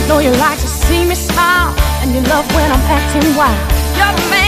Know you like to see me smile, and you love when I'm acting wild. You're the man